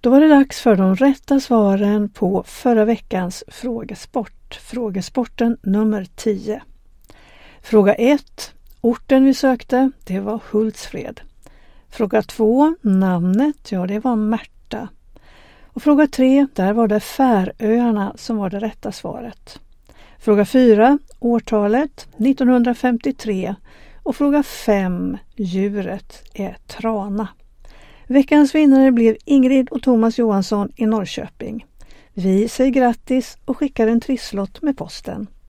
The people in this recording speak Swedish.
Då var det dags för de rätta svaren på förra veckans frågesport. Frågesporten nummer 10. Fråga 1. Orten vi sökte, det var Hultsfred. Fråga 2. Namnet, ja det var Märta. Och fråga 3, där var det Färöarna som var det rätta svaret. Fråga 4, årtalet 1953. Och fråga 5, djuret är trana. Veckans vinnare blev Ingrid och Thomas Johansson i Norrköping. Vi säger grattis och skickar en trisslott med posten.